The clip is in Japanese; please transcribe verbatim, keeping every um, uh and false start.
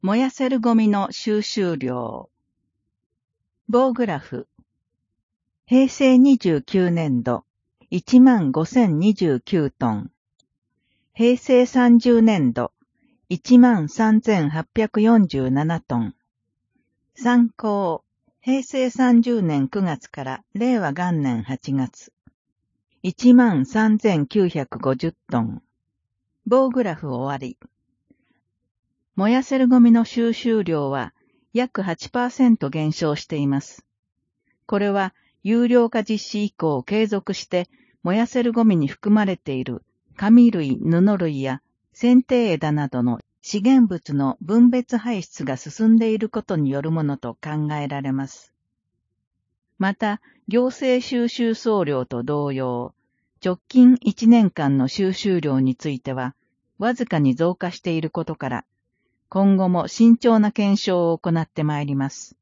燃やせるゴミの収集量。棒グラフ。平成にじゅうきゅうねんど、いちまんごせんにじゅうきゅうトン。平成さんじゅうねんど、いちまんさんぜんはっぴゃくよんじゅうななトン。参考、平成さんじゅうねんくがつから令和元年はちがつ。いちまんさんぜんきゅうひゃくごじゅうトン。棒グラフ終わり。燃やせるゴミの収集量は約 はちパーセント 減少しています。これは有料化実施以降継続して燃やせるゴミに含まれている紙類、布類や剪定枝などの資源物の分別排出が進んでいることによるものと考えられます。また、行政収集総量と同様、直近いちねんかんの収集量については、わずかに増加していることから、今後も慎重な検証を行ってまいります。